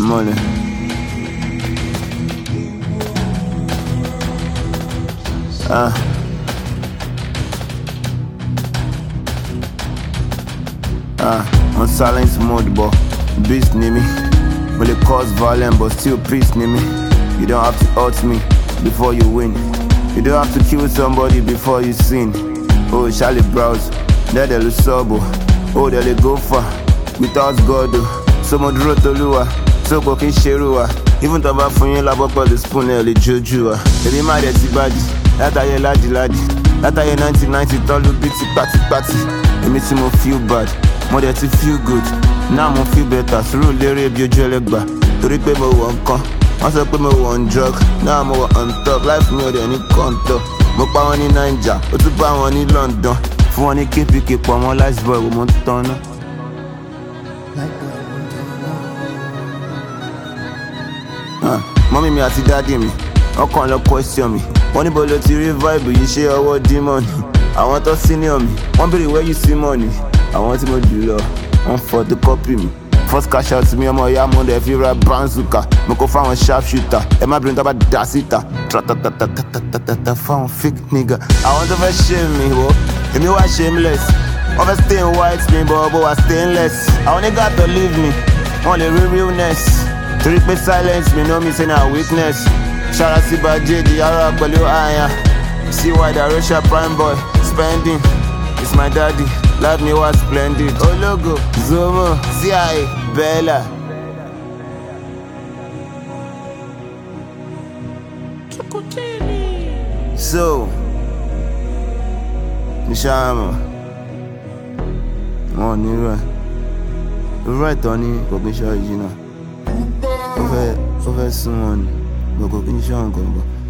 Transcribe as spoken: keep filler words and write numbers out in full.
money. Ah. Ah, on silence mode, but beast near me. Will it cause violence, but still peace near me. You don't have to hurt me before you win. You don't have to kill somebody before you sin. Oh, Charlie Browse, there they lose sabo. Oh, there they go far. Without God, so much road to lure. So go kin sherua. Even though I'm from you, love up the spoon, early juju. Baby, my dirty body. That I ladi ladi. That I nineteen ninety, all the bitty patty patty. It makes me feel bad. More than to feel good. Now I'm feel better. Through Larry, be a jellegba. To repay my one con. Once I put my one drug. Now I'm on top. Life more than any contour. Mo pa one in Niger. O tu pa one in London. For one in K P K, for one last boy, we want to know. Mommy me àti daddy mi, ọkàn lọ question mi. Wọ́n níbo ló ti rí vibe yìí ṣe ọwọ́ demon. Àwọn tó senior mi, wọ́n béèrè where you see money. Àwọn tí mo jù lọ, wọ́n photocopy mi. First cash out mi ọmọ ìyá mo dẹ̀ fi ra banzuka. Mo kó fáwọn sharp shooter, ẹ má bìnrin tó bá dà síta. Tratatatatatatatata fáwọn fake nigga. Àwọn tó fẹ́ shame mi wo, èmi wá shameless. Wọ́n fẹ́ stay in white mi bọ̀ bọ̀ wá stainless. Àwọn nigga to leave me, wọ́n lè rí realness. To reap silence, me know me say na weakness. Shout out to Baje, the Yara Pelu Aya. See why the Russia prime boy spending. It's my daddy, life me was splendid. Oh logo, Zomo, C I A, Bella. So, Nishama. Oh, you're right. You're right, Tony. Go be sure you know. Ó fẹ́ ó fẹ́ sún wọn ni gbogbo kí n ṣe ọ̀gọ̀ngọ̀.